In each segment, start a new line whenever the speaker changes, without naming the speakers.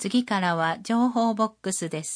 次からは情報ボックスです。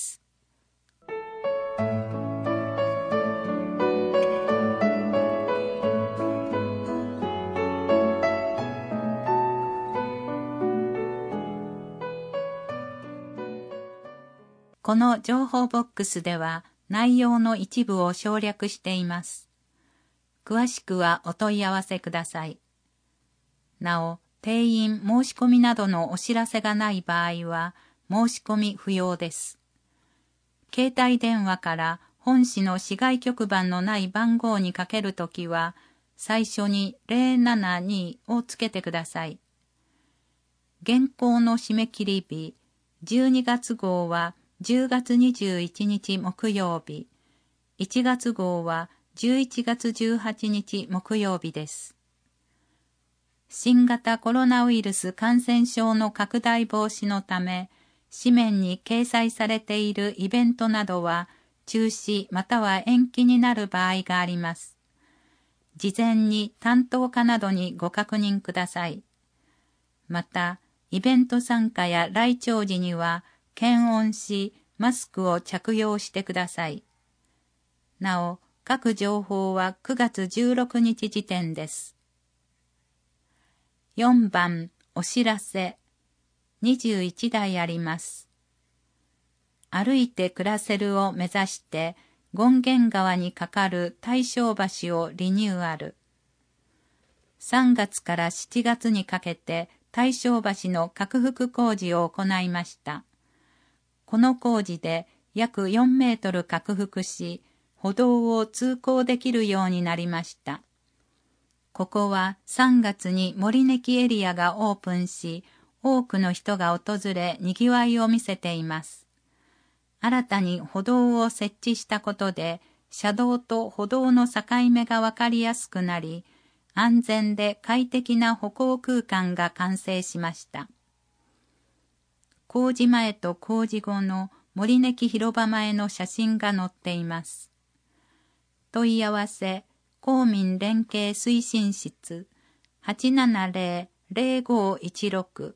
この情報ボックスでは内容の一部を省略しています。詳しくはお問い合わせください。なお、定員申し込みなどのお知らせがない場合は申し込み不要です。携帯電話から本市の市外局番のない番号にかけるときは最初に072をつけてください。現行の締め切り日、12月号は10月21日木曜日、1月号は11月18日木曜日です。新型コロナウイルス感染症の拡大防止のため、紙面に掲載されているイベントなどは中止または延期になる場合があります。事前に担当課などにご確認ください。また、イベント参加や来庁時には検温し、マスクを着用してください。なお、各情報は9月16日時点です。4番、お知らせ。21台あります。歩いて暮らせるを目指して、権現川に架かる大正橋をリニューアル。3月から7月にかけて大正橋の拡幅工事を行いました。この工事で約4メートル拡幅し、歩道を通行できるようになりました。ここは3月に森根木エリアがオープンし、多くの人が訪れ賑わいを見せています。新たに歩道を設置したことで、車道と歩道の境目がわかりやすくなり、安全で快適な歩行空間が完成しました。工事前と工事後の森根木広場前の写真が載っています。問い合わせ、公民連携推進室 870-0516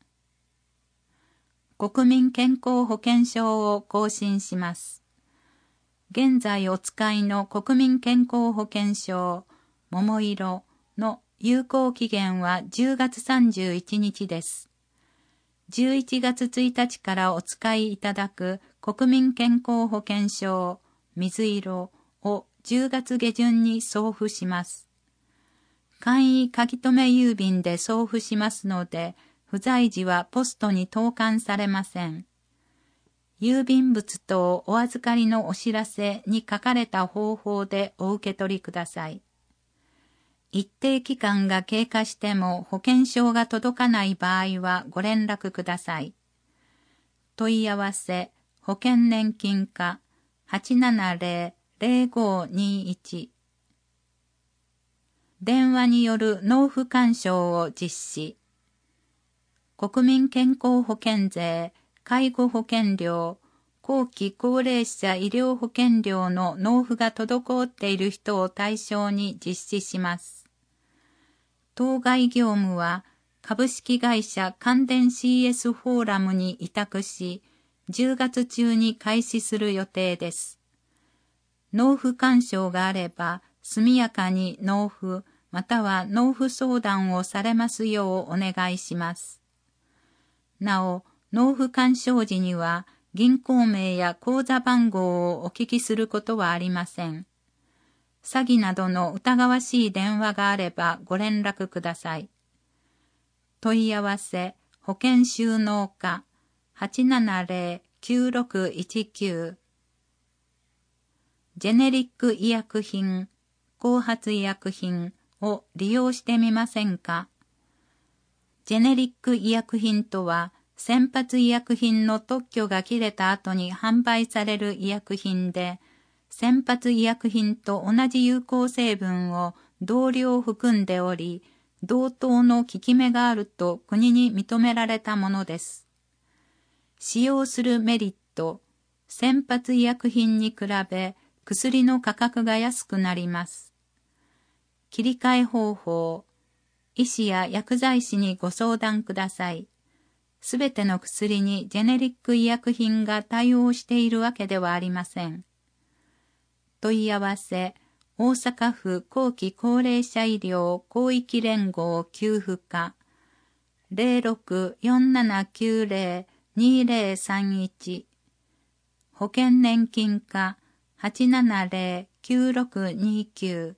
国民健康保険証を更新します。現在お使いの国民健康保険証、桃色の有効期限は10月31日です。11月1日からお使いいただく国民健康保険証、水色を10月下旬に送付します。簡易書き留め郵便で送付しますので、不在時はポストに投函されません。郵便物等お預かりのお知らせに書かれた方法でお受け取りください。一定期間が経過しても保険証が届かない場合はご連絡ください。問い合わせ、保険年金課 870-0521 電話による納付勧奨を実施。国民健康保険税、介護保険料、後期高齢者医療保険料の納付が滞っている人を対象に実施します。当該業務は株式会社関電 CS フォーラムに委託し、10月中に開始する予定です。納付勧奨があれば、速やかに納付または納付相談をされますようお願いします。なお、納付勧奨時には銀行名や口座番号をお聞きすることはありません。詐欺などの疑わしい電話があればご連絡ください。問い合わせ、保険収納課 870-9619 ジェネリック医薬品、後発医薬品を利用してみませんか？ジェネリック医薬品とは、先発医薬品の特許が切れた後に販売される医薬品で、先発医薬品と同じ有効成分を同量含んでおり、同等の効き目があると国に認められたものです。使用するメリット、先発医薬品に比べ薬の価格が安くなります。切り替え方法、医師や薬剤師にご相談ください。 すべての薬にジェネリック医薬品が対応しているわけではありません。問い合わせ、大阪府後期高齢者医療広域連合給付課 0647902031 保険年金課 870-9629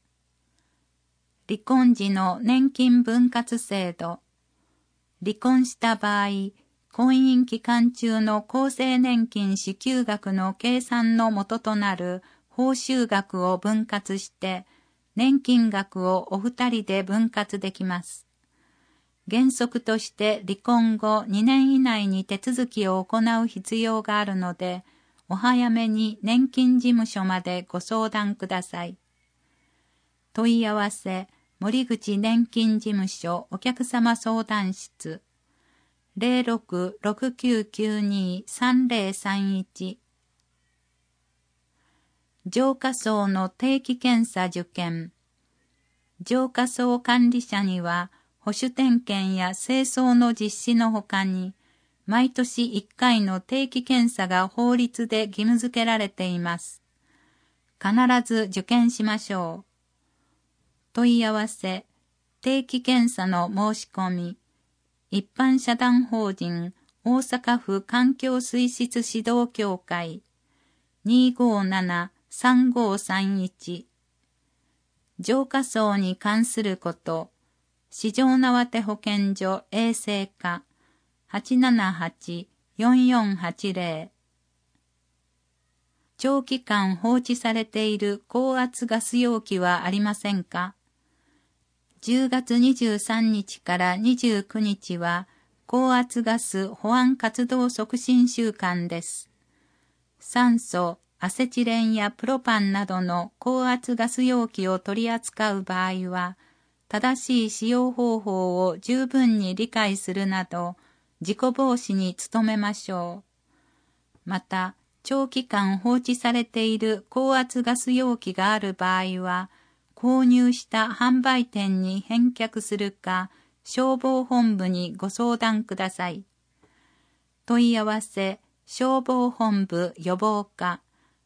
離婚時の年金分割制度。離婚した場合、婚姻期間中の厚生年金支給額の計算の元となる報酬額を分割して、年金額をお二人で分割できます。原則として離婚後2年以内に手続きを行う必要があるので、お早めに年金事務所までご相談ください。問い合わせ、森口年金事務所お客様相談室 0669923031 浄化槽の定期検査受検。浄化槽管理者には保守点検や清掃の実施のほかに、毎年1回の定期検査が法律で義務付けられています。必ず受検しましょう。問い合わせ、定期検査の申し込み、一般社団法人大阪府環境水質指導協会 257-3531 浄化槽に関すること、四条畷保健所衛生課 878-4480 長期間放置されている高圧ガス容器はありませんか？ 10 月23日から29日は高圧ガス保安活動促進週間です。酸素、アセチレンやプロパンなどの高圧ガス容器を取り扱う場合は、正しい使用方法を十分に理解するなど、事故防止に努めましょう。また、長期間放置されている高圧ガス容器がある場合は、購入した販売店に返却するか、消防本部にご相談ください。問い合わせ、消防本部予防課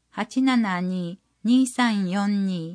872-2342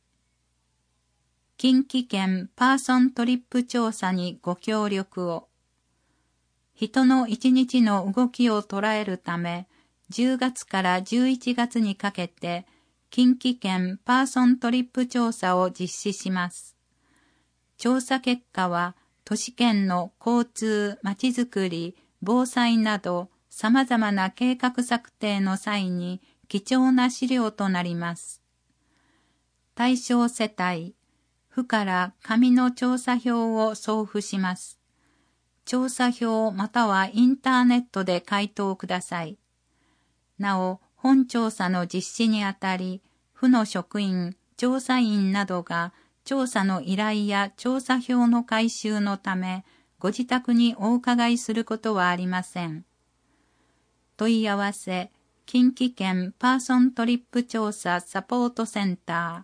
近畿圏パーソントリップ調査にご協力を。人の一日の動きを捉えるため、10月から11月にかけて、近畿圏パーソントリップ調査を実施します。調査結果は、都市圏の交通、まちづくり、防災など、様々な計画策定の際に貴重な資料となります。対象世帯、府から紙の調査票を送付します。調査票またはインターネットで回答ください。なお、本調査の実施にあたり、府の職員、調査員などが調査の依頼や調査票の回収のため、ご自宅にお伺いすることはありません。問い合わせ、近畿圏パーソントリップ調査サポートセンタ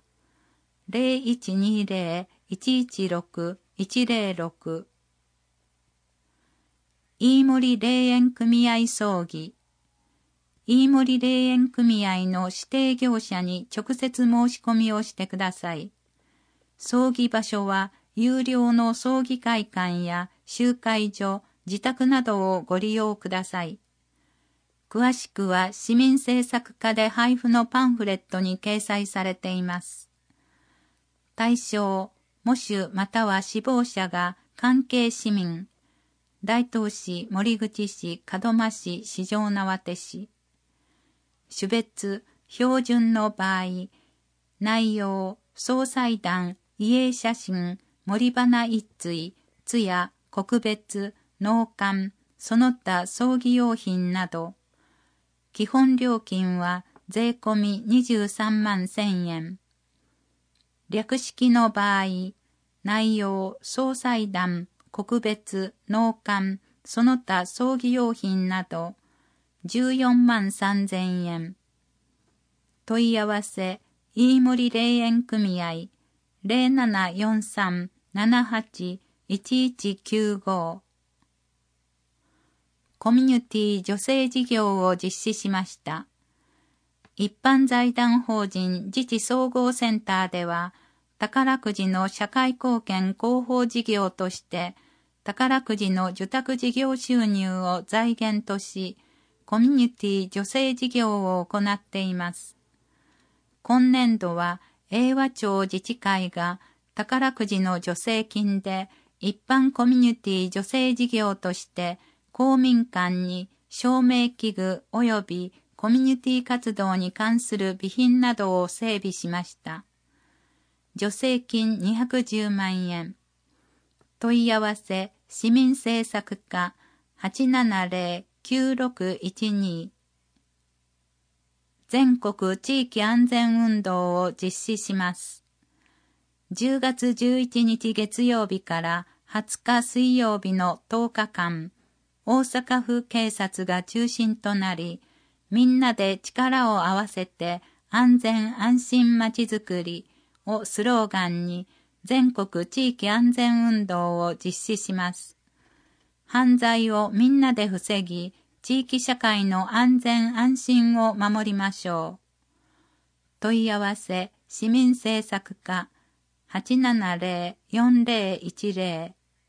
ー 0120-116-106 飯森霊園組合葬儀。飯森霊園組合の指定業者に直接申し込みをしてください。葬儀場所は有料の葬儀会館や集会所、自宅などをご利用ください。詳しくは市民政策課で配布のパンフレットに掲載されています。対象、喪主または死亡者が関係市民、大東市、守口市、門真市、四条畷市。種別、標準の場合、内容、総裁団、遺影写真、森花一対、通夜、告別、納棺、その他葬儀用品など、基本料金は税込み23万1000円。略式の場合、内容、総裁団、告別、納棺、その他葬儀用品など、14万3000円。問い合わせ、飯森霊園組合 0743-78-1195 コミュニティ女性事業を実施しました。一般財団法人自治総合センターでは、宝くじの社会貢献広報事業として、宝くじの受託事業収入を財源とし、コミュニティ女性事業を行っています。今年度は、英和町自治会が宝くじの助成金で、一般コミュニティ女性事業として、公民館に照明器具及びコミュニティ活動に関する備品などを整備しました。助成金210万円。問い合わせ、市民政策課 870-9612。全国地域安全運動を実施します。10月11日月曜日から20日水曜日の10日間、大阪府警察が中心となり、みんなで力を合わせて安全安心まちづくりをスローガンに全国地域安全運動を実施します。犯罪をみんなで防ぎ、地域社会の安全安心を守りましょう。問い合わせ、市民政策課 870-4010。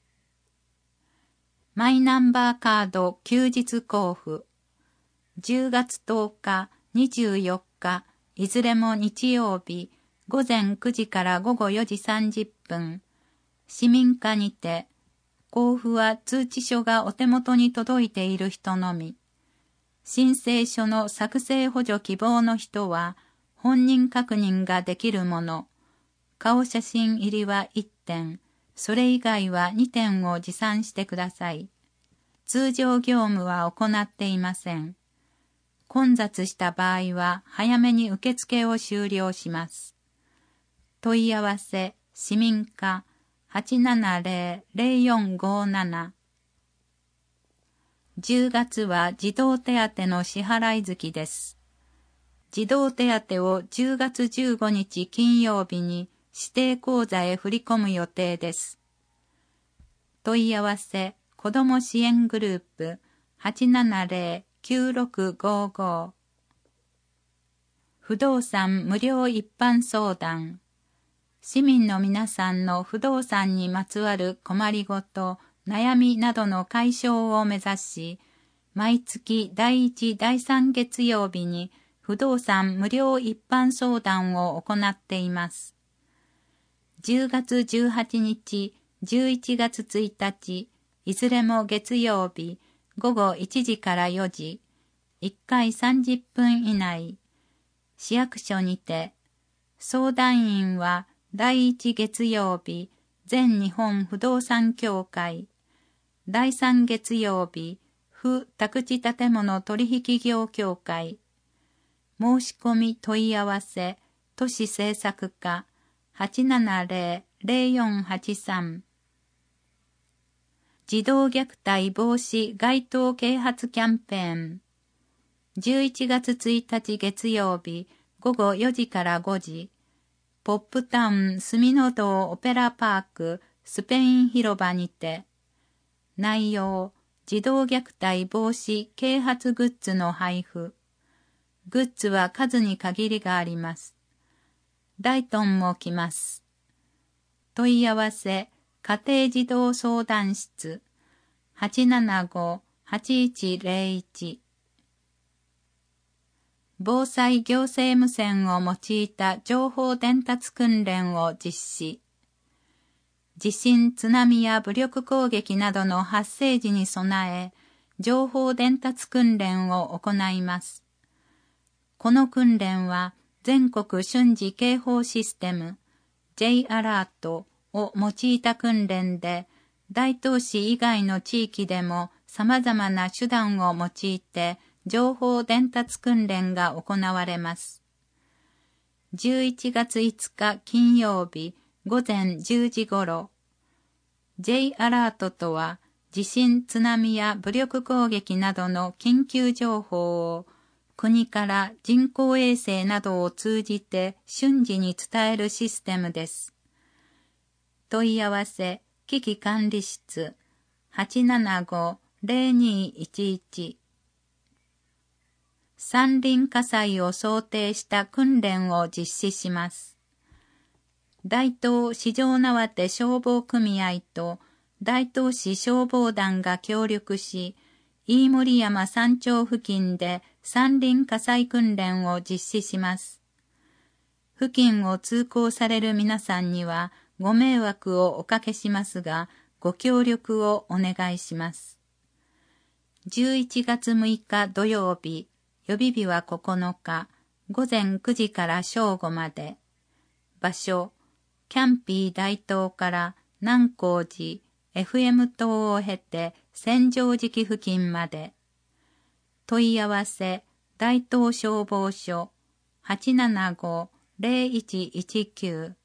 マイナンバーカード休日交付。10月10日、24日、いずれも日曜日、午前9時から午後4時30分、市民課にて、交付は通知書がお手元に届いている人のみ。申請書の作成補助希望の人は、本人確認ができるもの。顔写真入りは1点、それ以外は2点を持参してください。通常業務は行っていません。混雑した場合は早めに受付を終了します。問い合わせ、市民課 870-0457。10月は児童手当の支払い月です。児童手当を10月15日金曜日に指定口座へ振り込む予定です。問い合わせ、子ども支援グループ 870-9655。不動産無料一般相談。市民の皆さんの不動産にまつわる困りごと、悩みなどの解消を目指し、毎月第1、第3月曜日に不動産無料一般相談を行っています。10月18日、11月1日、いずれも月曜日、午後1時から4時、1回30分以内、市役所にて、相談員は第1月曜日、全日本不動産協会、第3月曜日、府宅地建物取引業協会、申し込み問い合わせ、都市政策課 870-0483。児童虐待防止街頭啓発キャンペーン。11月1日月曜日午後4時から5時、ポップタウン住の堂オペラパークスペイン広場にて、内容、児童虐待防止啓発グッズの配布。グッズは数に限りがあります。大トンも来ます。問い合わせ、家庭児童相談室 875-8101。防災行政無線を用いた情報伝達訓練を実施。地震、津波や武力攻撃などの発生時に備え、情報伝達訓練を行います。この訓練は全国瞬時警報システム J アラートを用いた訓練で、大東市以外の地域でも様々な手段を用いて情報伝達訓練が行われます。11月5日金曜日午前10時頃、J アラートとは地震、津波や武力攻撃などの緊急情報を国から人工衛星などを通じて瞬時に伝えるシステムです。問い合わせ、危機管理室 0211。山林火災を想定した訓練を実施します。大東四条縄手消防組合と大東市消防団が協力し、飯盛山山頂付近で山林火災訓練を実施します。付近を通行される皆さんにはご迷惑をおかけしますが、ご協力をお願いします。11月6日土曜日、予備日は9日、午前9時から正午まで。場所、キャンピー大東から南光寺、FM 塔を経て千畳敷付近まで。問い合わせ、大東消防署 875-0119。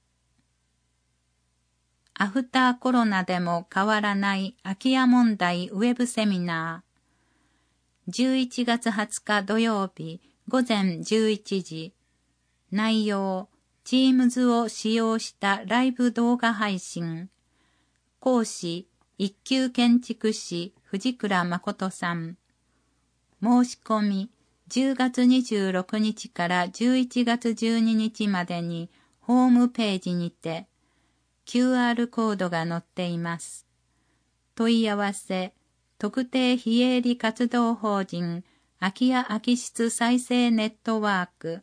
アフターコロナでも変わらない空き家問題ウェブセミナー。11月20日土曜日午前11時。内容、Teams を使用したライブ動画配信。講師、一級建築士藤倉誠さん。申し込み、10月26日から11月12日までにホームページにて QR コードが載っています。問い合わせ、特定非営利活動法人空き家空き室再生ネットワーク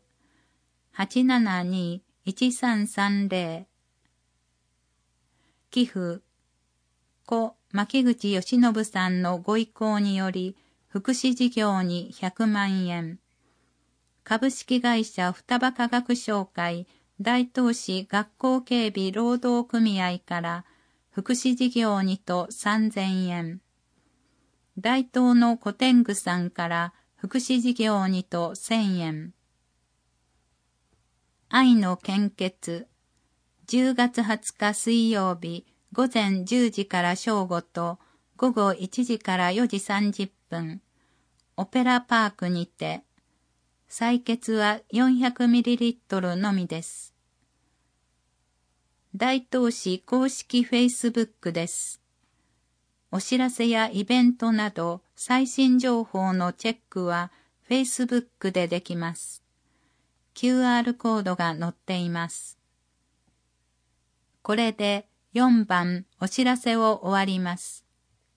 872-1330。 寄付、故牧口義信さんのご意向により福祉事業に100万円。株式会社双葉化学商会大東市学校警備労働組合から福祉事業にと3000円。大東の古天狗さんから福祉事業にと1000円。愛の献血、10月20日水曜日午前10時から正午と午後1時から4時30分、オペラパークにて、採血は 400ml のみです。大東市公式フェイスブックです。お知らせやイベントなど最新情報のチェックはフェイスブックでできます。QR コードが載っています。これで4番お知らせを終わります。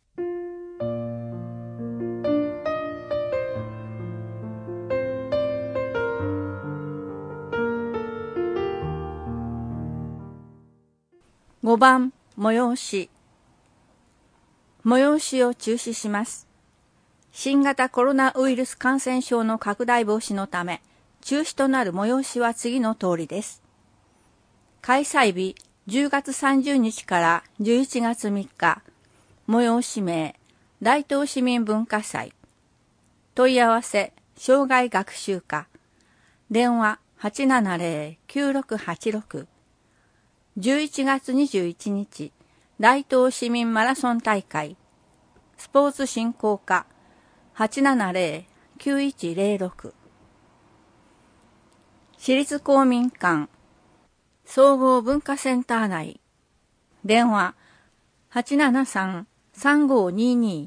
5番、催し。催しを中止します。新型コロナウイルス感染症の拡大防止のため、中止となる催しは次の通りです。開催日、10月30日から11月3日、催し名、大東市民文化祭。問い合わせ、障害学習課。電話、870-9686。11月21日、大東市民マラソン大会。スポーツ振興課、870-9106。市立公民館、総合文化センター内。電話、873-3522。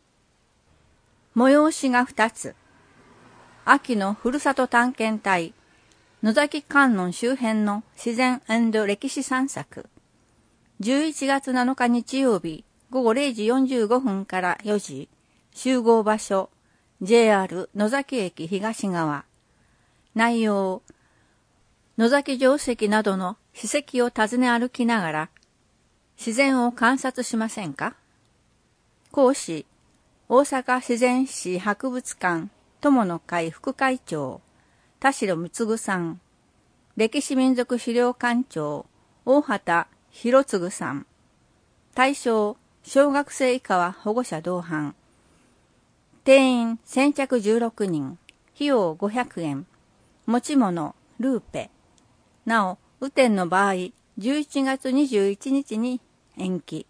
催しが2つ。秋のふるさと探検隊、野崎観音周辺の自然&歴史散策。11月7日日曜日午後0時45分から4時。集合場所 JR 野崎駅東側。内容、野崎城跡などの史跡を訪ね歩きながら自然を観察しませんか？講師、大阪自然史博物館友の会副会長田代貢さん、歴史民族資料館長大畑博次さん。対象、小学生以下は保護者同伴。定員先着16人。費用500円。持ち物、ルーペ。なお、雨天の場合、11月21日に延期。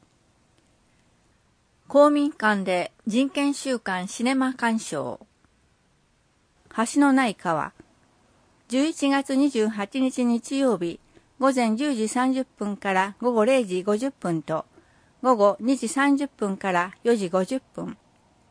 公民館で人権週間シネマ鑑賞。橋のない川。11月28日日曜日、午前10時30分から午後0時50分と、午後2時30分から4時50分。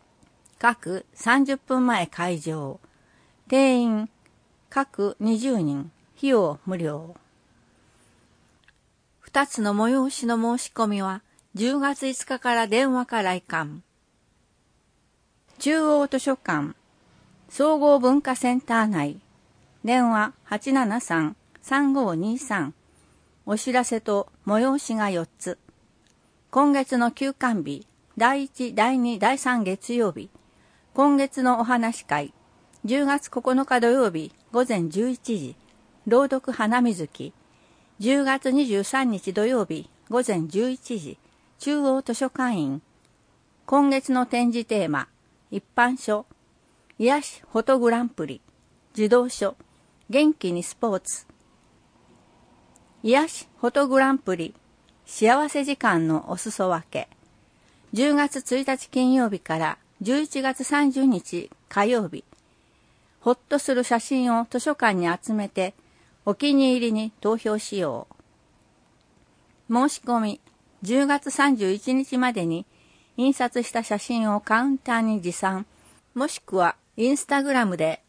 各30分前開場。定員各20人。費用無料。2つの催しの申し込みは10月5日から電話か来館。中央図書館総合文化センター内。電話873-3523。お知らせと催しが4つ。今月の休館日、第1、第2、第3月曜日。今月のお話会、10月9日土曜日午前11時。朗読花水木。10月23日土曜日午前11時。中央図書館員。今月の展示テーマ、一般書。癒しフォトグランプリ。児童書。元気にスポーツ。癒しフォトグランプリ。幸せ時間のお裾分け。10月1日金曜日から11月30日火曜日。ほっとする写真を図書館に集めてお気に入りに投票しよう。申し込み10月31日までに印刷した写真をカウンターに持参、もしくはインスタグラムで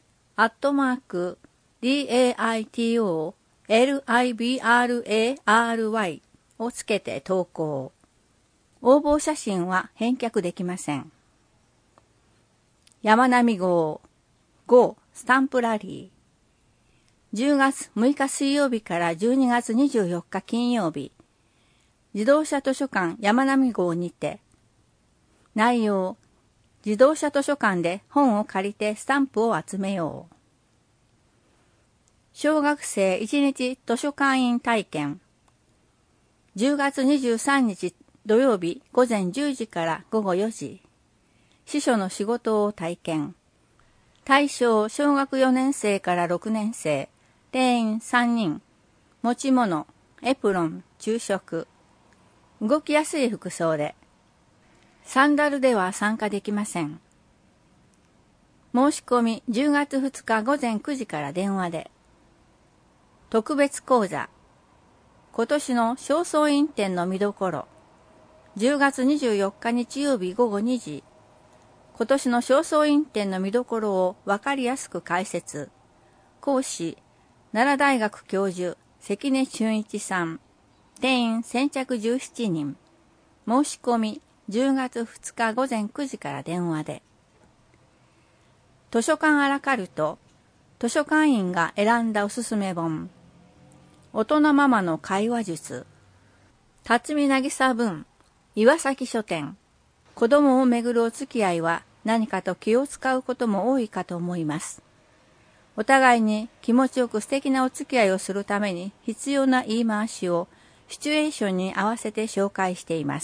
@DAITOLIBRARY をつけて投稿。応募写真は返却できません。山並号5スタンプラリー。10月6日水曜日から12月24日金曜日。自動車図書館山並号にて。内容、自動車図書館で本を借りてスタンプを集めよう。小学生1日図書館員体験。10月23日土曜日午前10時から午後4時。司書の仕事を体験。対象小学4年生から6年生。定員3人。持ち物、エプロン、昼食。動きやすい服装で。サンダルでは参加できません。申し込み10月2日午前9時から電話で。特別講座。今年の正倉院展の見どころ。10月24日日曜日午後2時。今年の正倉院展の見どころをわかりやすく解説。講師、奈良大学教授、関根俊一さん。定員先着17人。申し込み10月2日午前9時から電話で。図書館アラカルト。図書館員が選んだおすすめ本。大人ママの会話術。辰巳渚文。岩崎書店。子供をめぐるお付き合いは何かと気を使うことも多いかと思います。お互いに気持ちよく素敵なお付き合いをするために必要な言い回しをシチュエーションに合わせて紹介しています。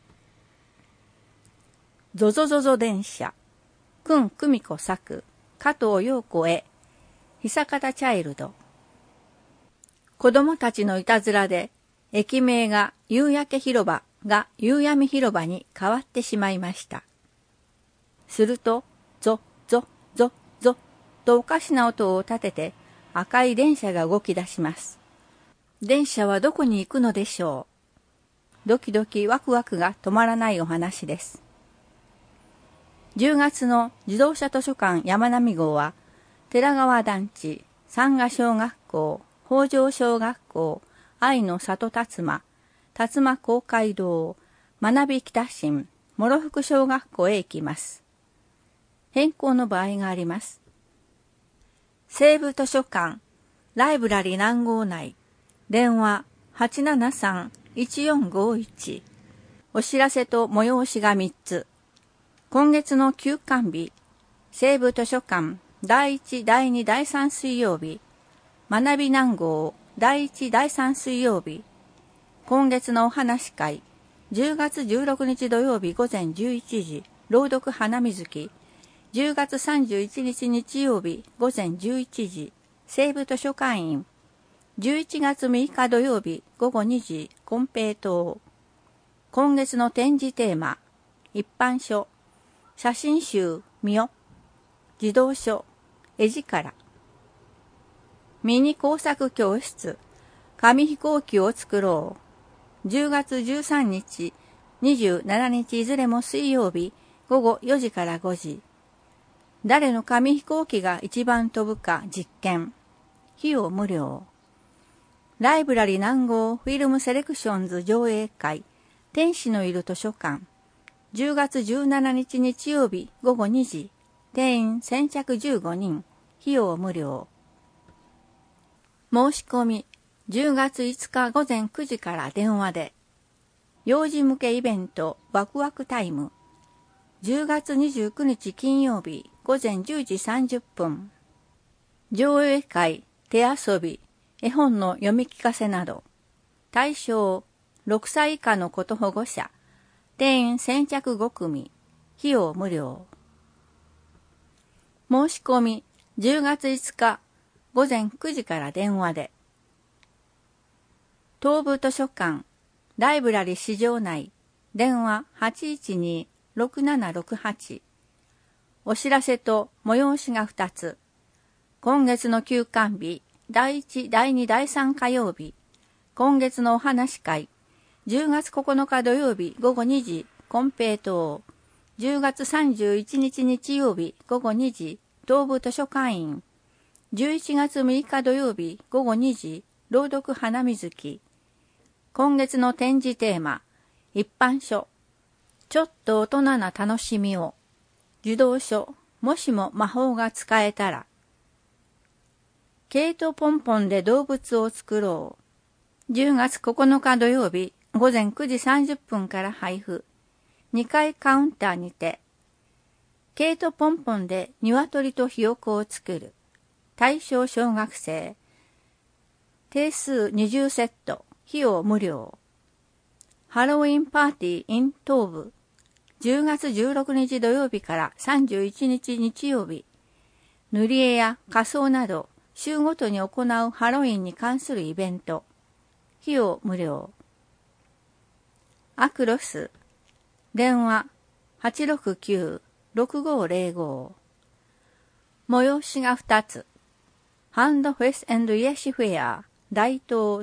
ゾゾゾゾ電車。久美子作。加藤陽子絵。久方チャイルド。子供たちのいたずらで駅名が夕焼け広場が夕闇広場に変わってしまいました。すると、ゾ、ゾ、ゾ、ゾとおかしな音を立てて赤い電車が動き出します。電車はどこに行くのでしょう。ドキドキワクワクが止まらないお話です。10月の自動車図書館山並号は、寺川団地、山賀小学校、北条小学校、愛の里辰馬、辰馬公会堂、学び北新、諸福小学校へ行きます。変更の場合があります。西部図書館、ライブラリ南号内、電話873-1451。お知らせと催しが3つ。今月の休館日、西部図書館第1、第2、第3水曜日、学び南号第1、第3水曜日、今月のお話会、10月16日土曜日午前11時、朗読花水木、10月31日日曜日午前11時、西部図書館員、11月6日土曜日午後2時、金平糖。今月の展示テーマ、一般書、写真集、みよ、児童書、絵力。ミニ工作教室、紙飛行機を作ろう。10月13日、27日いずれも水曜日午後4時から5時。誰の紙飛行機が一番飛ぶか実験。費用無料。ライブラリ南郷フィルムセレクションズ上映会、天使のいる図書館。10月17日日曜日午後2時。定員先着15人。費用無料。申し込み、10月5日午前9時から電話で。幼児向けイベントワクワクタイム。10月29日金曜日午前10時30分。上映会、手遊び、絵本の読み聞かせなど。対象、6歳以下の子と保護者。定員先着5組。費用無料。申し込み、10月5日午前9時から電話で。東部図書館、ライブラリ市場内、電話 812-6768。お知らせと催しが2つ。今月の休館日、第1、第2、第3火曜日。今月のお話会、10月9日土曜日午後2時、金平島。10月31日日曜日午後2時、東部図書館員。11月6日土曜日午後2時、朗読花水木。今月の展示テーマ、一般書。ちょっと大人な楽しみを。児童書、もしも魔法が使えたら。ケイトポンポンで動物を作ろう。10月9日土曜日午前9時30分から配布。2階カウンターにて。ケイトポンポンで鶏とひよこを作る。対象小学生。定数20セット。費用無料。ハロウィンパーティー in 東部。10月16日土曜日から31日日曜日。塗り絵や仮装など週ごとに行うハロウィンに関するイベント。費用無料。アクロス。電話 869-6505。催しが2つ。ハンドフェス&癒しフェア大東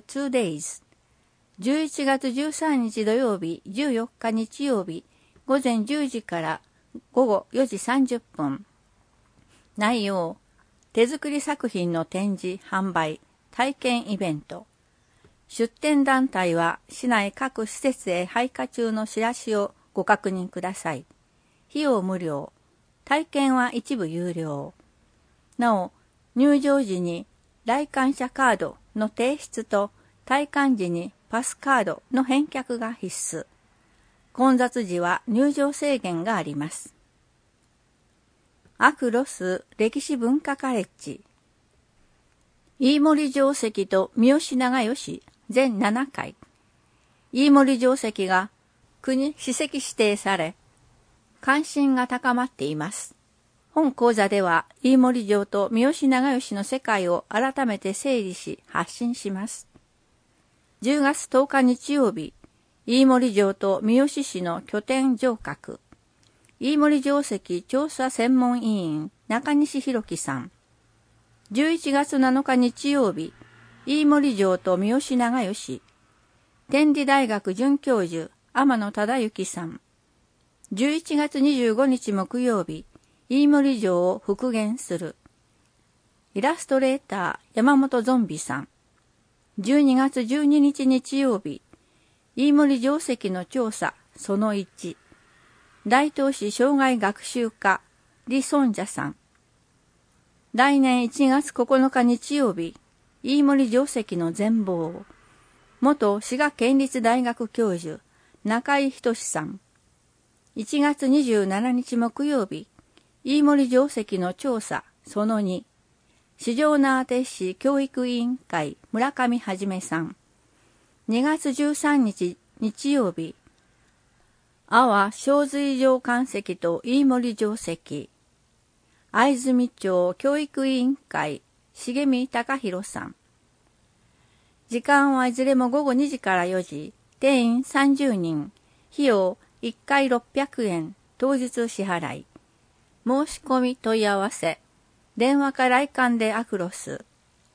2days。11月13日土曜日、14日日曜日、午前10時から午後4時30分。内容、手作り作品の展示、販売、体験イベント。出展団体は市内各施設へ配下中のチラシをご確認ください。費用無料。体験は一部有料。なお、入場時に来館者カードの提出と退館時にパスカードの返却が必須。混雑時は入場制限があります。アクロス歴史文化カレッジ。飯森城跡と三好長慶全7回。飯森城跡が国史跡指定され、関心が高まっています。本講座では飯森城と三好長慶の世界を改めて整理し発信します。10月10日日曜日、飯森城と三好市の拠点城郭。飯森城跡調査専門委員中西博樹さん。11月7日日曜日、飯森城と三好長慶。天理大学准教授天野忠之さん。11月25日木曜日、飯森城を復元する。イラストレーター山本ゾンビさん。12月12日日曜日、飯森城跡の調査その1。大東市障害学習課李尊者さん。来年1月9日日曜日、飯森城跡の全貌。元滋賀県立大学教授中井仁さん。1月27日木曜日、飯森城跡の調査その2。四条畷市教育委員会村上はじめさん。2月13日日曜日、阿波小水城関石と飯森城跡。藍住町教育委員会重見隆弘さん。時間はいずれも午後2時から4時、定員30人、費用1回600円、当日支払い。申し込み問い合わせ。電話か来館でアクロス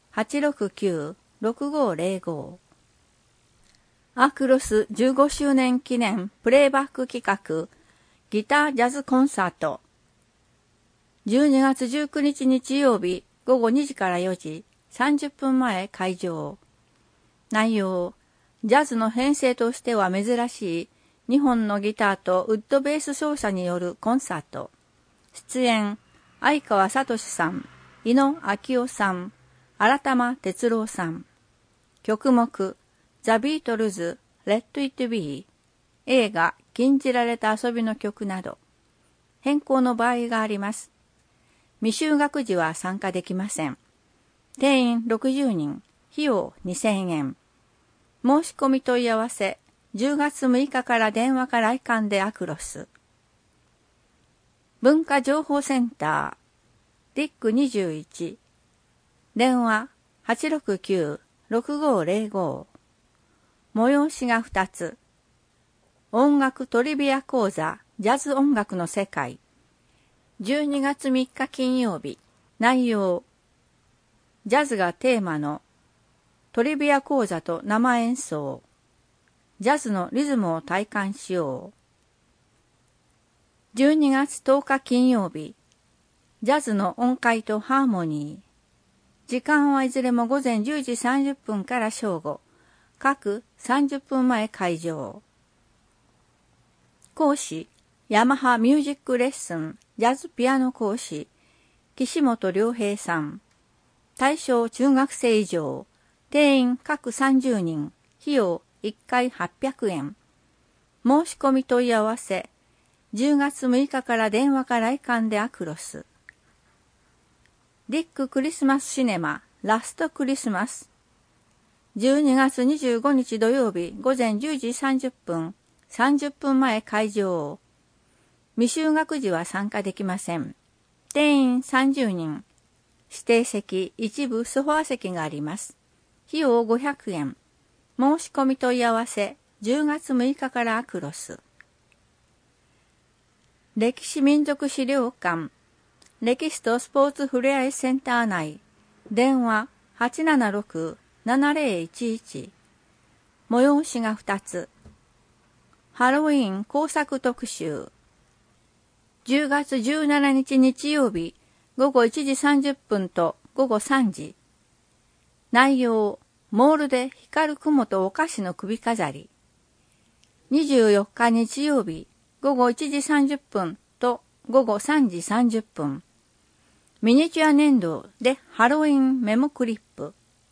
869-6505。アクロス15周年記念プレイバック企画ギタージャズコンサート。12月19日日曜日午後2時から4時、30分前会場。内容、ジャズの編成としては珍しい2本のギターとウッドベース奏者によるコンサート。出演、相川聡さん、井野昭夫さん、荒玉哲郎さん。曲目、ザ・ビートルズ、レッド・イット・ビー、映画、禁じられた遊びの曲など、変更の場合があります。未就学児は参加できません。定員60人、費用2000円。申し込み問い合わせ、10月6日から電話か来館でアクロス。文化情報センター、ディック21、電話869-6505。催しが2つ。音楽トリビア講座、ジャズ音楽の世界。12月3日金曜日。内容。ジャズがテーマのトリビア講座と生演奏。ジャズのリズムを体感しよう。12月10日金曜日。ジャズの音階とハーモニー。時間はいずれも午前10時30分から正午。各30分前会場。講師、ヤマハミュージックレッスン、ジャズピアノ講師、岸本良平さん。対象中学生以上。定員各30人。費用1回800円。申し込み問い合わせ。10月6日から電話か来館でアクロス。ディッククリスマスシネマ、ラストクリスマス。12月25日土曜日午前10時30分、30分前会場。未就学児は参加できません。定員30人。指定席、一部ソファー席があります。費用500円。申し込み問い合わせ、10月6日からアクロス。歴史民族資料館、歴史とスポーツふれあいセンター内、電話876-7011。催しが2つ。ハロウィン工作特集。10月17日日曜日、午後1時30分と午後3時。内容、モールで光る雲とお菓子の首飾り。24日日曜日、午後1時30分と午後3時30分。ミニチュア粘土でハロウィンメモクリップ。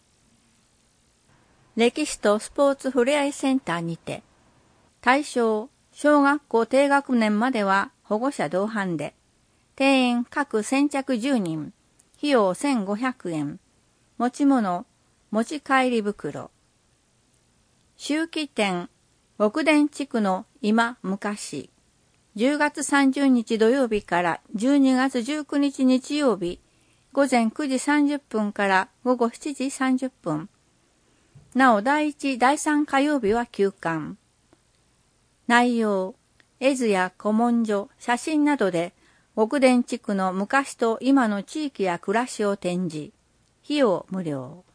歴史とスポーツふれあいセンターにて、対象、小学校低学年までは保護者同伴で、定員各先着10人、費用1500円、持ち物、持ち帰り袋。秋季展、奥田地区の今昔。10月30日土曜日から12月19日日曜日、午前9時30分から午後7時30分。なお第1、第3火曜日は休館。内容、絵図や古文書、写真などで奥田地区の昔と今の地域や暮らしを展示。費用無料。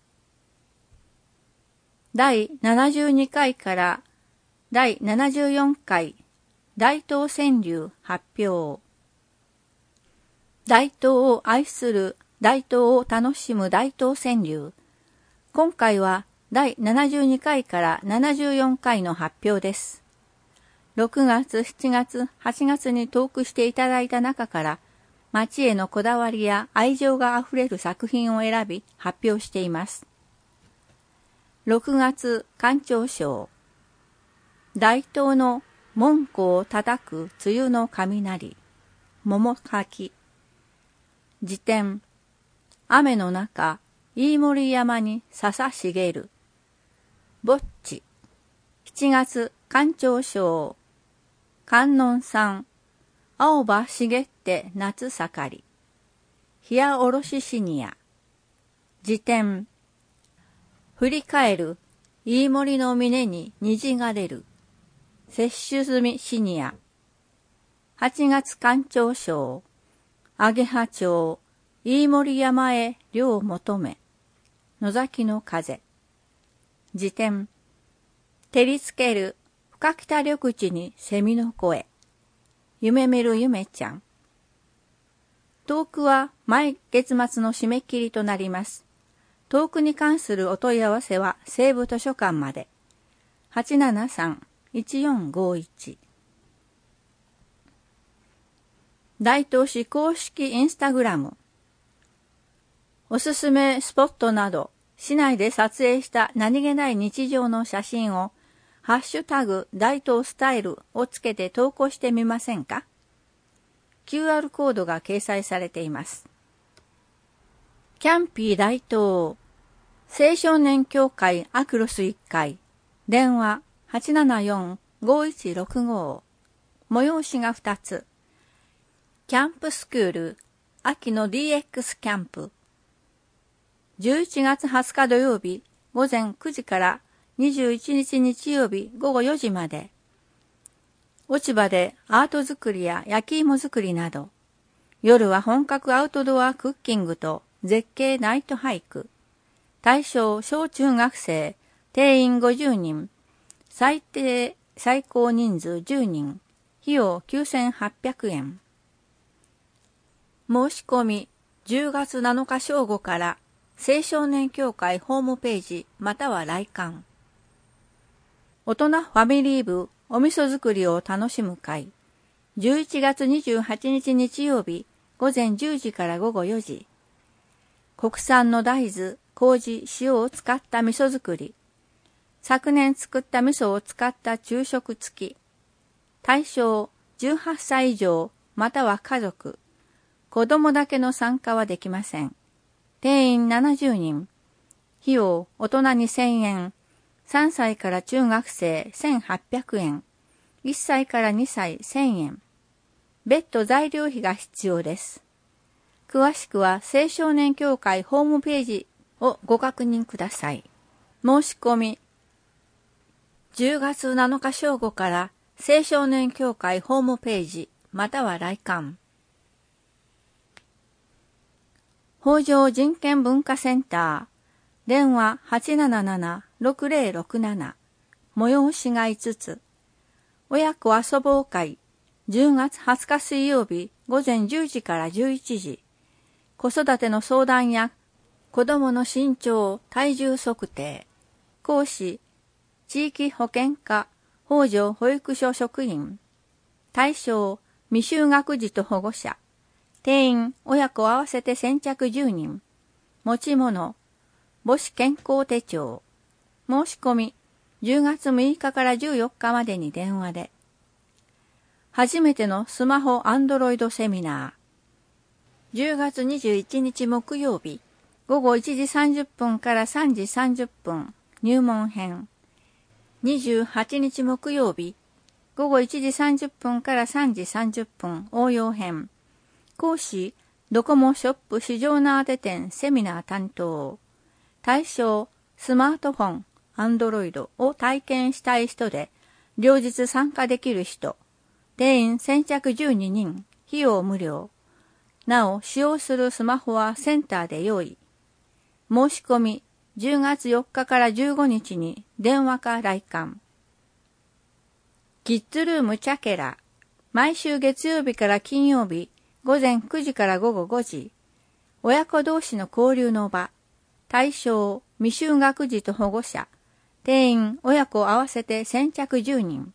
第72回から第74回大東川柳発表。大東を愛する、大東を楽しむ大東川柳。今回は第72回から74回の発表です。6月、7月、8月にトークしていただいた中から町へのこだわりや愛情があふれる作品を選び発表しています。6月、館長賞。大東の門戸を叩く梅雨の雷。桃柿。辞典。雨の中、飯盛山に笹茂る。ぼっち。7月、館長賞。観音さん。青葉茂って夏盛り。冷やおろしシニア。辞典。振り返る。飯盛の峰に虹が出る。接種済みシニア。8月館長賞。アゲハ町。飯盛山へ涼求め。野崎の風。辞典。照りつける。深北緑地に蝉の声。 夢見る夢ちゃん。トークは毎月末の締め切りとなります。トークに関するお問い合わせは西部図書館まで。873-1451。大東市公式インスタグラム。おすすめスポットなど、市内で撮影した何気ない日常の写真を、ハッシュタグ大東スタイルをつけて投稿してみませんか？ QR コードが掲載されています。キャンピー大東青少年協会アクロス1階電話 874-5165 催しが2つ。キャンプスクール秋の DX キャンプ11月20日土曜日午前9時から21日日曜日午後4時まで。落ち葉でアート作りや焼き芋作りなど、夜は本格アウトドアクッキングと絶景ナイトハイク。対象小中学生、定員50人、最高人数10人、費用9800円。申し込み10月7日正午から青少年協会ホームページまたは来館。大人ファミリー部お味噌作りを楽しむ会。11月28日日曜日午前10時から午後4時。国産の大豆、麹、塩を使った味噌作り。昨年作った味噌を使った昼食付き。対象18歳以上または家族。子供だけの参加はできません。定員70人。費用大人2000円。3歳から中学生1800円。1歳から2歳1000円。別途材料費が必要です。詳しくは青少年協会ホームページをご確認ください。申し込み10月7日正午から青少年協会ホームページまたは来館。北条人権文化センター電話 877-6067 催しが5つ。親子遊ぼう会10月20日水曜日午前10時から11時。子育ての相談や子どもの身長、体重測定。講師、地域保健課、北条保育所職員。対象、未就学児と保護者。定員、親子合わせて先着10人。持ち物、母子健康手帳。申し込み、10月6日から14日までに電話で。初めてのスマホアンドロイドセミナー。10月21日木曜日、午後1時30分から3時30分、入門編。28日木曜日、午後1時30分から3時30分、応用編。講師、ドコモショップ市場ナーテ店セミナー担当。対象、スマートフォン、アンドロイドを体験したい人で、両日参加できる人。定員先着12人、費用無料。なお、使用するスマホはセンターで用意。申し込み、10月4日から15日に電話か来館。キッズルームチャケラ。毎週月曜日から金曜日、午前9時から午後5時。親子同士の交流の場。対象、未就学児と保護者。定員、親子合わせて先着10人。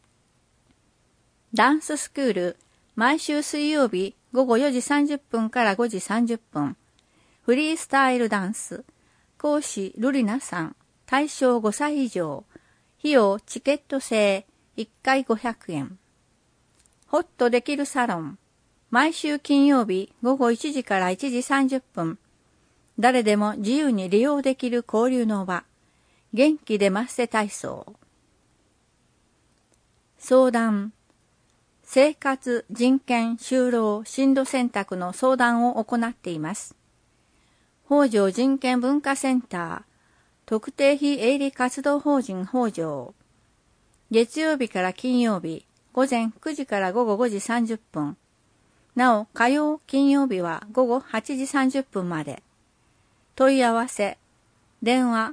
ダンススクール。毎週水曜日、午後4時30分から5時30分。フリースタイルダンス。講師、ルリナさん。対象5歳以上。費用、チケット制。1回500円。ホッとできるサロン。毎週金曜日午後1時から1時30分。誰でも自由に利用できる交流の場。元気でまっせ体操。相談。生活、人権、就労、進路選択の相談を行っています。北条人権文化センター、特定非営利活動法人北条。月曜日から金曜日、午前9時から午後5時30分。なお、火曜、金曜日は午後8時30分まで。問い合わせ、電話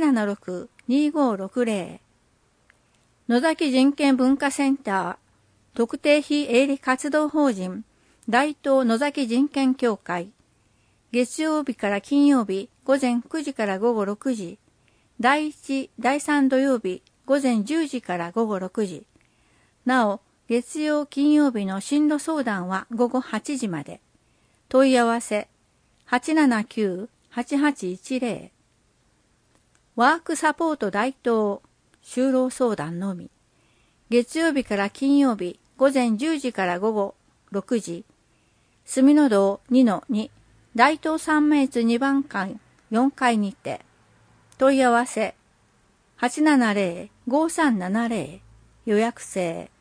876-2560。野崎人権文化センター、 特定非営利活動法人大東野崎人権協会、月曜日から金曜日午前9時から午後6時、第1、第3土曜日午前10時から午後6時。なお、月曜、金曜日の進路相談は午後8時まで。問い合わせ、879-8810。ワークサポート大東、就労相談のみ。月曜日から金曜日、午前10時から午後6時。住野道 2-2、大東三名津2番館4階にて。問い合わせ、870-5370。予約制。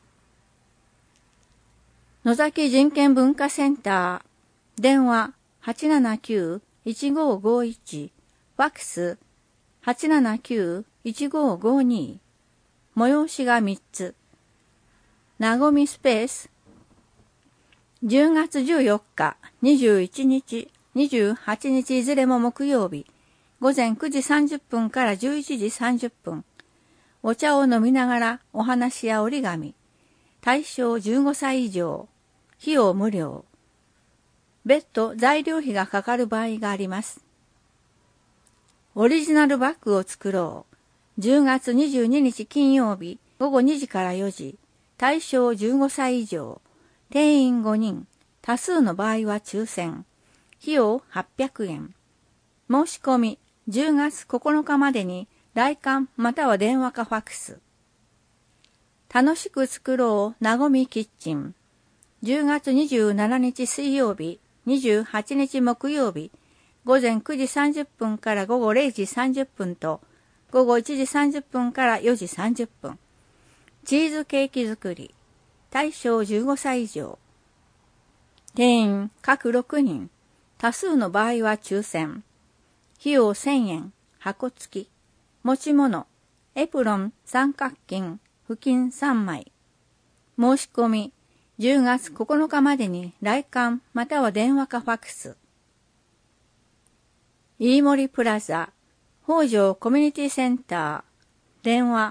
野崎人権文化センター。電話、879-1551。ファックス、879-1552。催しが3つ。なごみスペース。10月14日、21日、28日いずれも木曜日、午前9時30分から11時30分。お茶を飲みながらお話や折り紙。対象15歳以上。費用無料。別途材料費がかかる場合があります。オリジナルバッグを作ろう。10月22日金曜日午後2時から4時。対象15歳以上。定員5人。多数の場合は抽選。費用800円。申し込み10月9日までに来館または電話かファックス。楽しく作ろうなごみキッチン。10月27日水曜日、28日木曜日、午前9時30分から午後0時30分と、午後1時30分から4時30分。チーズケーキ作り。対象15歳以上。定員各6人。多数の場合は抽選。費用1000円。箱付き。持ち物。エプロン三角巾。布巾3枚。申し込み。10月9日までに来館または電話かファックス。飯森プラザ、北条コミュニティセンター、電話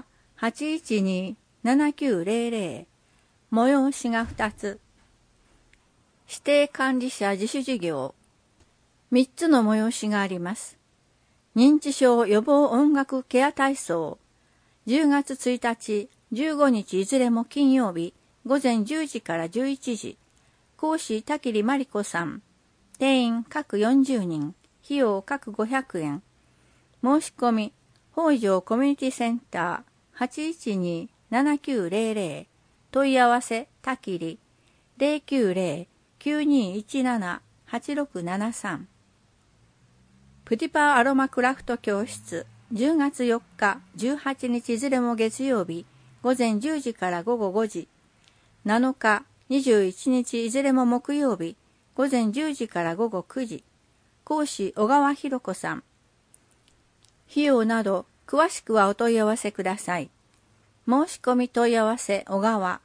812-7900、催しが2つ。指定管理者自主事業、3つの催しがあります。認知症予防音楽ケア体操、10月1日、15日いずれも金曜日、午前10時から11時。講師田切真理子さん。定員各40人。費用各500円。申し込み、北条コミュニティセンター 812-7900。問い合わせ田切 090-9217-8673。プティパーアロマクラフト教室。10月4日、18日いずれも月曜日。午前10時から午後5時。7日、21日いずれも木曜日、午前10時から午後9時。講師小川博子さん。費用など、詳しくはお問い合わせください。申し込み問い合わせ小川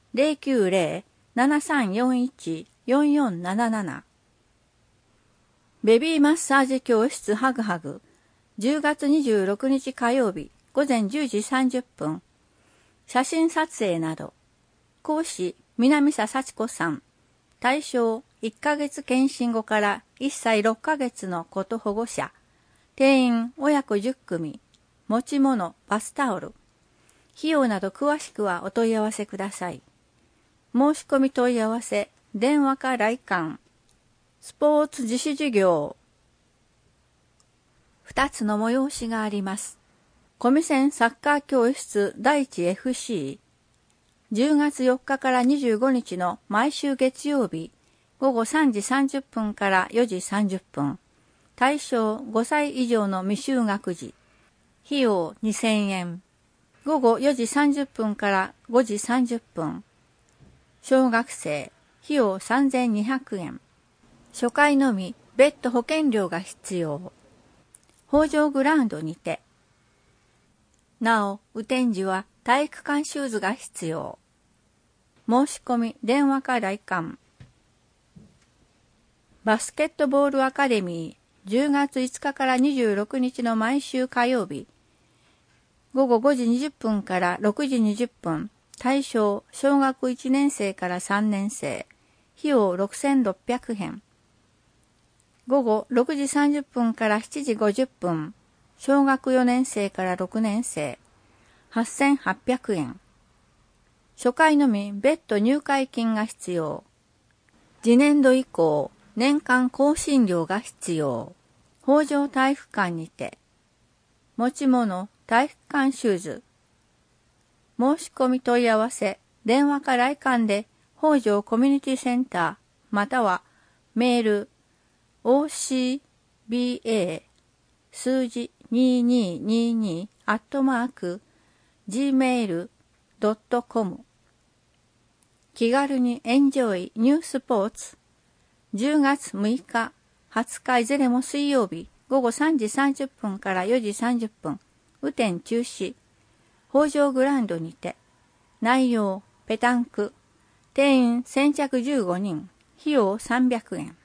090-7341-4477。ベビーマッサージ教室ハグハグ。10月26日火曜日、午前10時30分。写真撮影など。講師、南佐幸子さん。対象、1ヶ月検診後から1歳6ヶ月の子と保護者。定員、親子10組。持ち物、バスタオル。費用など詳しくはお問い合わせください。申し込み問い合わせ、電話か来館。スポーツ自主事業。2つの催しがあります。コミセンサッカー教室第一 FC。10月4日から25日の毎週月曜日、午後3時30分から4時30分。対象5歳以上の未就学児。費用2000円。午後4時30分から5時30分。小学生、費用3200円。初回のみ、別途保険料が必要。北条グラウンドにて。なお、雨天時は体育館シューズが必要。申し込み、電話か来館。バスケットボールアカデミー、10月5日から26日の毎週火曜日、午後5時20分から6時20分、 対象、小学1年生から3年生。費用6600円。午後6時30分から7時50分。小学4年生から6年生。8800円。初回のみ別途入会金が必要。次年度以降、年間更新料が必要。北条体育館にて。持ち物、体育館シューズ。申し込み問い合わせ、電話か来館で、北条コミュニティセンター、または、メール、ocba 数字2222@gmail.com 気軽にエンジョイニュースポーツ10月6日20日いずれも水曜日午後3時30分から4時30分雨天中止北条グランドにて内容ペタンク定員先着15人費用300円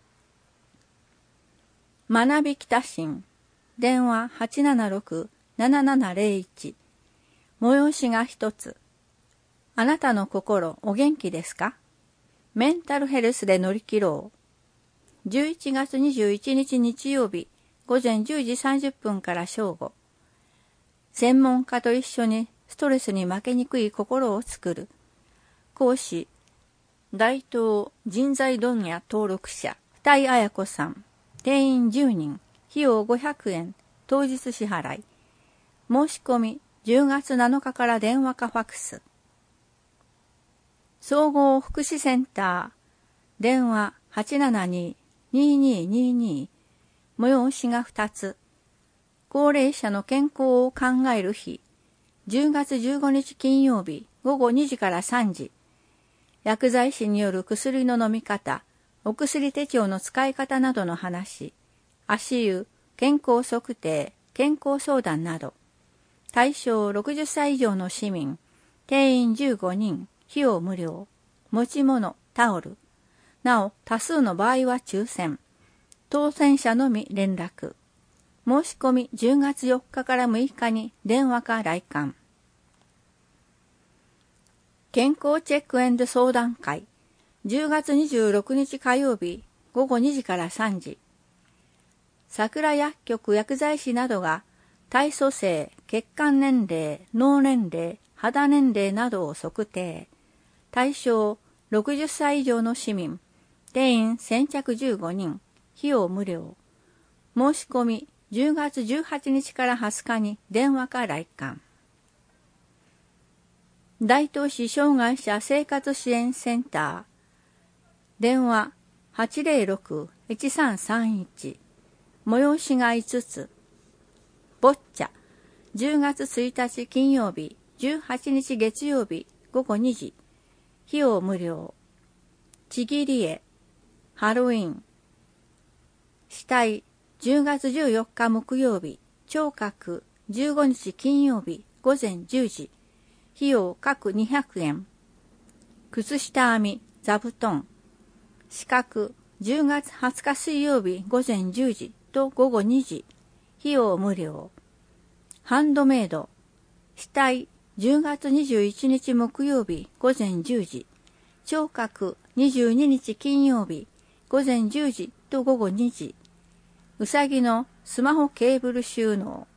学び北新電話 876-7701 催しが一つあなたの心お元気ですかメンタルヘルスで乗り切ろう11月21日日曜日午前10時30分から正午専門家と一緒にストレスに負けにくい心を作る講師大東人材問屋登録者二井彩子さん定員10人費用500円当日支払い申し込み10月7日から電話かファクス総合福祉センター電話 872-2222 催しが2つ高齢者の健康を考える日10月15日金曜日午後2時から3時薬剤師による薬の飲み方お薬手帳の使い方などの話足湯健康測定健康相談など対象60歳以上の市民定員15人費用無料持ち物タオルなお多数の場合は抽選当選者のみ連絡申し込み10月4日から6日に電話か来館健康チェック&相談会10月26日火曜日午後2時から3時桜薬局薬剤師などが体組成、血管年齢、脳年齢、肌年齢などを測定対象60歳以上の市民定員先着15人費用無料申し込み10月18日から20日に電話か来館大東市障害者生活支援センター電話 806-1331 催しが5つボッチャ10月1日金曜日18日月曜日午後2時費用無料ちぎり絵ハロウィン死体10月14日木曜日聴覚15日金曜日午前10時費用各200円靴下編み座布団資格10月20日水曜日午前10時と午後2時費用無料ハンドメイド死体10月21日木曜日午前10時聴覚22日金曜日午前10時と午後2時うさぎのスマホケーブル収納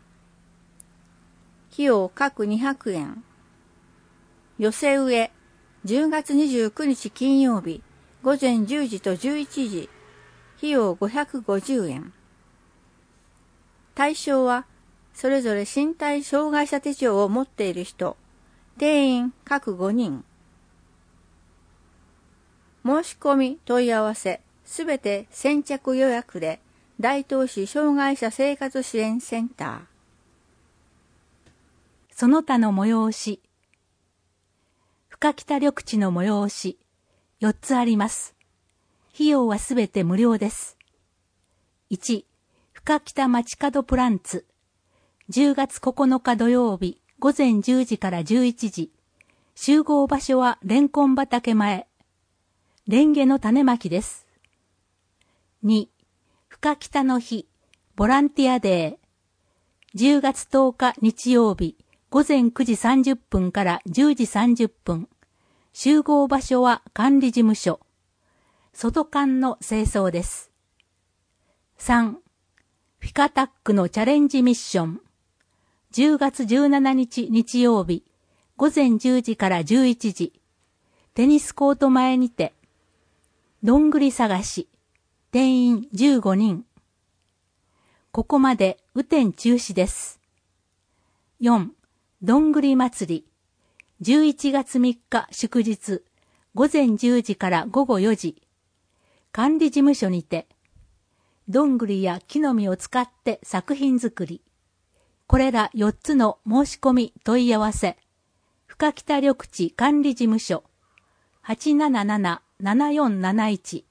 費用各200円寄せ植え10月29日金曜日午前10時と11時費用550円対象はそれぞれ身体障害者手帳を持っている人定員各5人申し込み問い合わせすべて先着予約で大東市障害者生活支援センター
その他の催し深北緑地の催し4つあります費用はすべて無料です1深北街角プランツ10月9日土曜日午前10時から11時集合場所はレンコン畑前レンゲの種まきです2深北の日ボランティアデー10月10日日曜日午前9時30分から10時30分。集合場所は管理事務所。外館の清掃です。3. フィカタックのチャレンジミッション。10月17日日曜日、午前10時から11時。テニスコート前にて。どんぐり探し。定員15人。ここまで雨天中止です。4. どんぐり祭り。11月3日祝日、午前10時から午後4時。管理事務所にて。どんぐりや木の実を使って作品作り。これら4つの申し込み問い合わせ。深北緑地管理事務所。877-7471。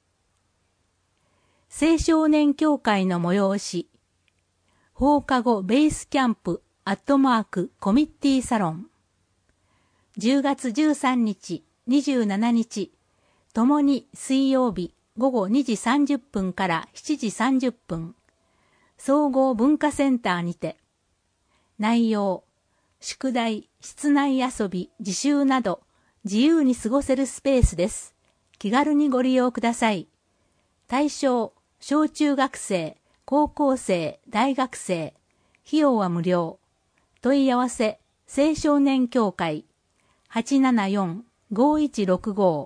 青少年協会の催し。放課後ベースキャンプ@コミッティサロン。10月13日、27日、ともに水曜日午後2時30分から7時30分。総合文化センターにて。内容、宿題、室内遊び、自習など、自由に過ごせるスペースです。気軽にご利用ください。対象、小中学生、高校生、大学生。費用は無料。問い合わせ、青少年協会。874-5165。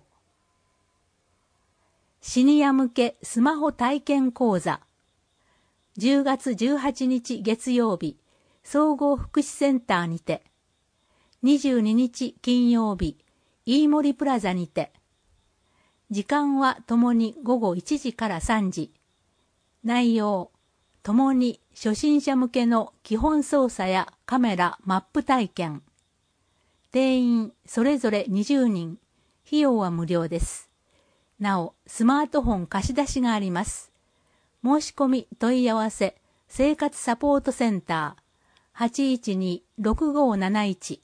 シニア向けスマホ体験講座。10月18日月曜日、総合福祉センターにて。22日金曜日、飯森プラザにて。時間はともに午後1時から3時。内容、ともに初心者向けの基本操作やカメラ、マップ体験。定員それぞれ20人。費用は無料です。なお、スマートフォン貸し出しがあります。申し込み問い合わせ、生活サポートセンター 812-6571。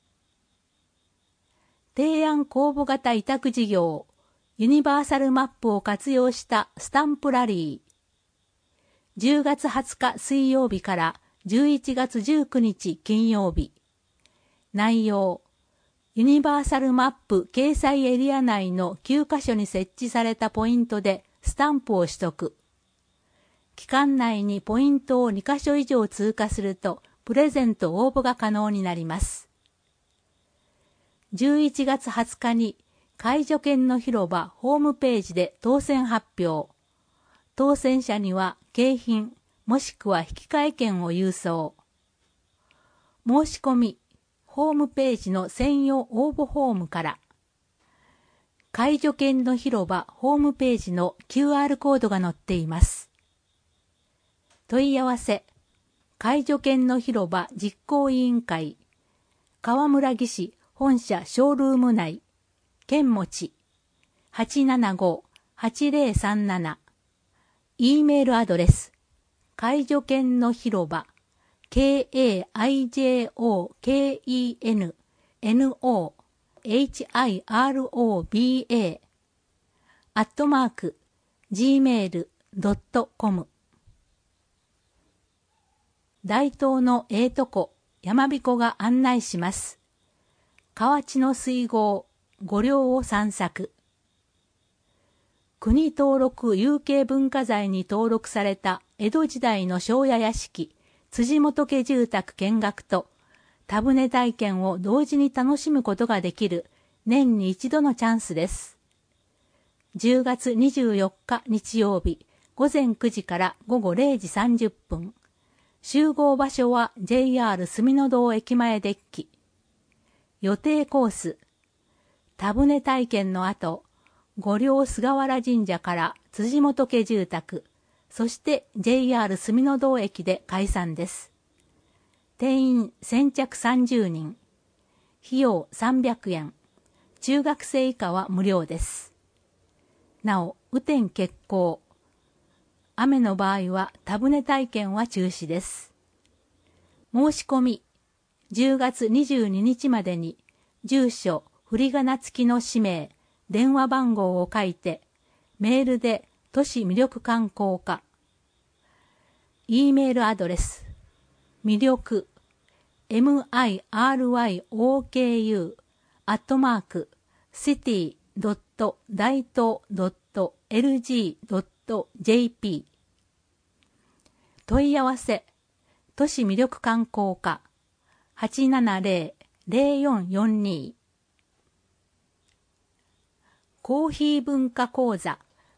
提案公募型委託事業、ユニバーサルマップを活用したスタンプラリー。10月20日水曜日から11月19日金曜日。内容、ユニバーサルマップ掲載エリア内の9カ所に設置されたポイントでスタンプを取得。期間内にポイントを2カ所以上通過するとプレゼント応募が可能になります。11月20日に介助犬の広場ホームページで当選発表。当選者には景品もしくは引換券を郵送。申し込み、ホームページの専用応募フォームから。介助犬の広場ホームページの QR コードが載っています。問い合わせ、介助犬の広場実行委員会、河村技師本社ショールーム内、県持 875-8037。E メールアドレス、介助犬の広場、KAIJOKENNOHIROBA @gmail.com。大東のとこ、山彦が案内します。河内の水郷、御陵を散策。国登録有形文化財に登録された江戸時代の庄屋屋敷、辻本家住宅見学と、田舟体験を同時に楽しむことができる年に一度のチャンスです。10月24日日曜日、午前9時から午後0時30分。集合場所は JR 住の堂駅前デッキ。予定コース。田舟体験の後、御陵菅原神社から辻本家住宅、そして JR 住の堂駅で解散です。定員先着30人。費用300円。中学生以下は無料です。なお、雨天決行。雨の場合は田舟体験は中止です。申し込み。10月22日までに、住所、振り仮名付きの氏名、電話番号を書いて、メールで都市魅力観光課。E メールアドレス、魅力、 myrou.city.daito.lg.jp 問い合わせ都市魅力観光課 870-0442 コーヒー文化講座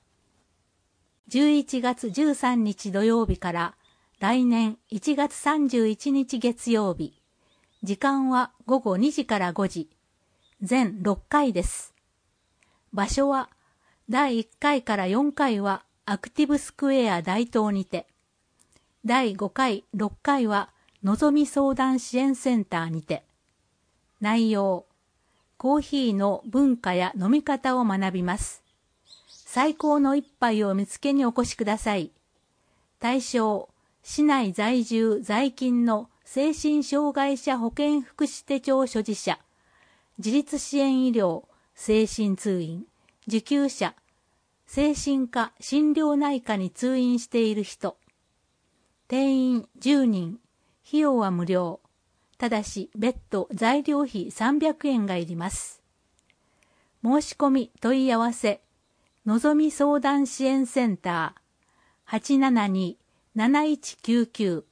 11月13日土曜日から来年1月31日月曜日。時間は午後2時から5時。全6回です。場所は第1回から4回はアクティブスクエア大東にて、第5回、6回はのぞみ相談支援センターにて、内容、コーヒーの文化や飲み方を学びます。最高の一杯を見つけにお越しください。対象、市内在住在勤の精神障害者保健福祉手帳所持者、自立支援医療、精神通院、受給者、精神科心療内科に通院している人、定員10人、費用は無料。ただし別途材料費300円がいります。申し込み問い合わせ、のぞみ相談支援センター 872-7199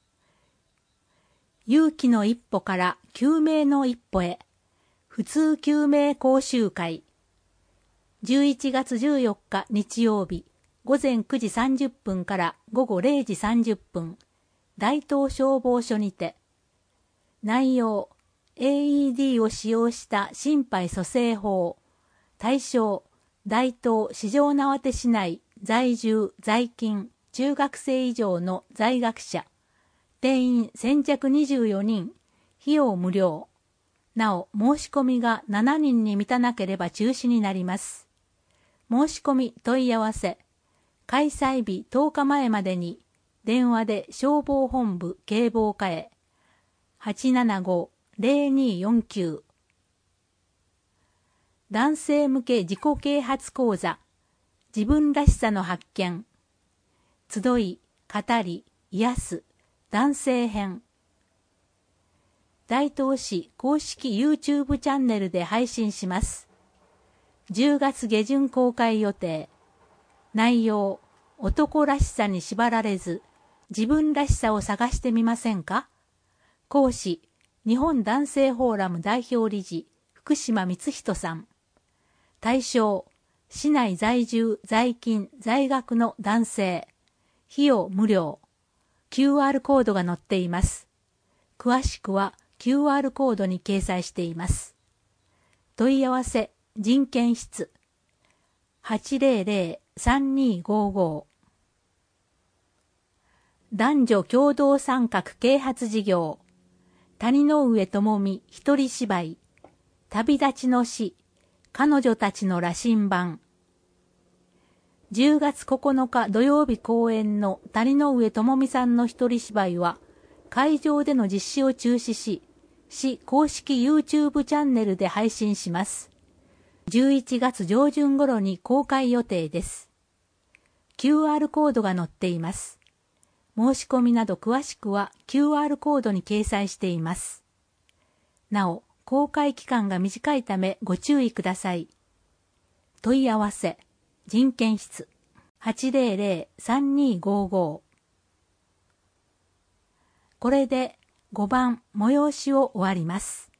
勇気の一歩から救命の一歩へ普通救命講習会11月14日日曜日午前9時30分から午後0時30分大東消防署にて内容 AED を使用した心肺蘇生法対象大東四条畷市内在住在勤中学生以上の在学者定員先着24人費用無料なお申し込みが7人に満たなければ中止になります申し込み問い合わせ開催日10日前までに電話で消防本部警防課へ 875-0249 男性向け自己啓発講座自分らしさの発見集い、語り、癒す男性編大東市公式 YouTube チャンネルで配信します10月下旬公開予定内容男らしさに縛られず自分らしさを探してみませんか講師日本男性フォーラム代表理事福島光人さん対象市内在住在勤在学の男性費用無料 QR コードが載っています詳しくは QR コードに掲載しています問い合わせ人権室 800-3255 男女共同参画啓発事業谷上智美一人芝居旅立ちの死彼女たちの羅針盤10月9日土曜日公演の谷上智美さんの一人芝居は会場での実施を中止し市公式 YouTube チャンネルで配信します11月上旬頃に公開予定です QR コードが載っています申し込みなど詳しくは QR コードに掲載していますなお公開期間が短いためご注意ください問い合わせ人権室 800-3255 これで5番催しを終わります